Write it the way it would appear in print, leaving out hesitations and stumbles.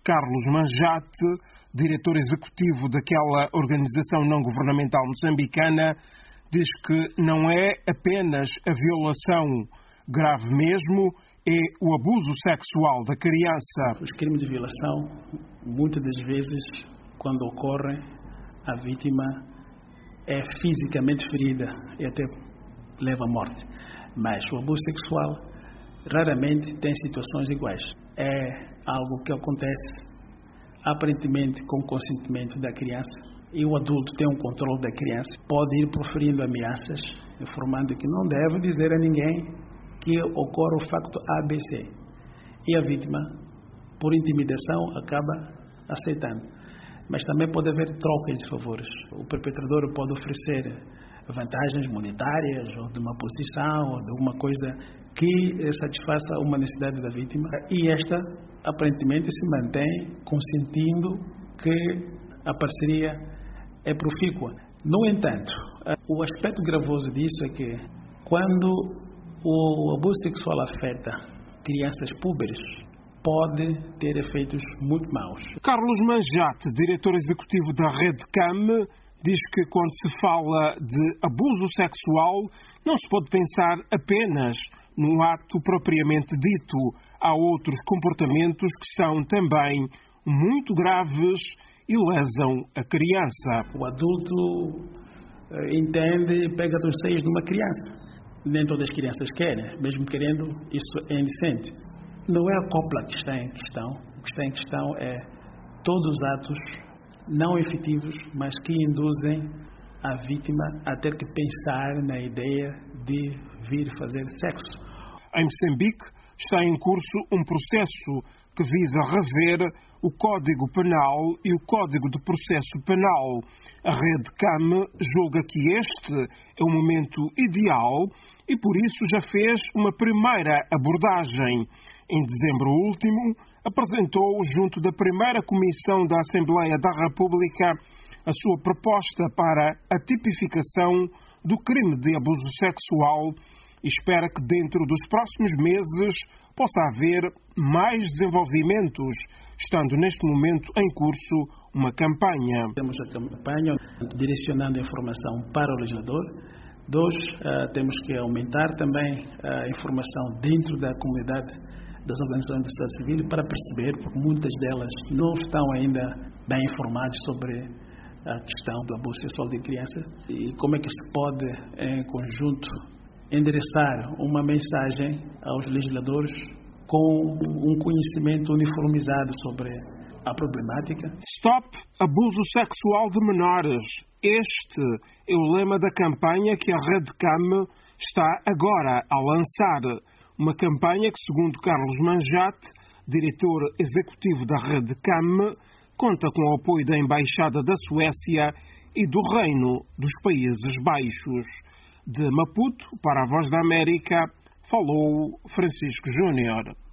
Carlos Manjate, diretor executivo daquela organização não-governamental moçambicana, diz que não é apenas a violação grave mesmo, é o abuso sexual da criança. Os crimes de violação, muitas das vezes, quando ocorrem, a vítima é fisicamente ferida e até leva à morte. Mas o abuso sexual raramente tem situações iguais. É algo que acontece aparentemente com o consentimento da criança e o adulto tem um controle da criança. Pode ir proferindo ameaças, informando que não deve dizer a ninguém que ocorre o facto ABC. E a vítima, por intimidação, acaba aceitando. Mas também pode haver trocas de favores. O perpetrador pode oferecer vantagens monetárias, ou de uma posição, ou de alguma coisa que satisfaça uma necessidade da vítima. E esta, aparentemente, se mantém consentindo que a parceria é profícua. No entanto, o aspecto gravoso disso é que, quando o abuso sexual afeta crianças púberes, pode ter efeitos muito maus. Carlos Manjate, diretor executivo da RedCam, diz que quando se fala de abuso sexual, não se pode pensar apenas no ato propriamente dito. Há outros comportamentos que são também muito graves e lesam a criança. O adulto entende e pega dos seios de uma criança. Nem todas as crianças querem, mesmo querendo, isso é indecente. Não é a cópula que está em questão. O que está em questão é todos os atos não efetivos, mas que induzem a vítima a ter que pensar na ideia de vir fazer sexo. Em Moçambique está em curso um processo que visa rever o Código Penal e o Código de Processo Penal. A RedCam julga que este é o momento ideal e por isso já fez uma primeira abordagem. Em dezembro último, apresentou junto da primeira Comissão da Assembleia da República a sua proposta para a tipificação do crime de abuso sexual e espera que dentro dos próximos meses possa haver mais desenvolvimentos, estando neste momento em curso uma campanha. Temos a campanha direcionando a informação para o legislador. Temos que aumentar também a informação dentro da comunidade das organizações da sociedade civil para perceber, porque muitas delas não estão ainda bem informadas sobre a questão do abuso sexual de crianças e como é que se pode, em conjunto, endereçar uma mensagem aos legisladores com um conhecimento uniformizado sobre a problemática. Stop abuso sexual de menores. Este é o lema da campanha que a RedCam está agora a lançar. Uma campanha que, segundo Carlos Manjate, diretor executivo da RedCam, conta com o apoio da Embaixada da Suécia e do Reino dos Países Baixos. De Maputo, para a Voz da América, falou Francisco Júnior.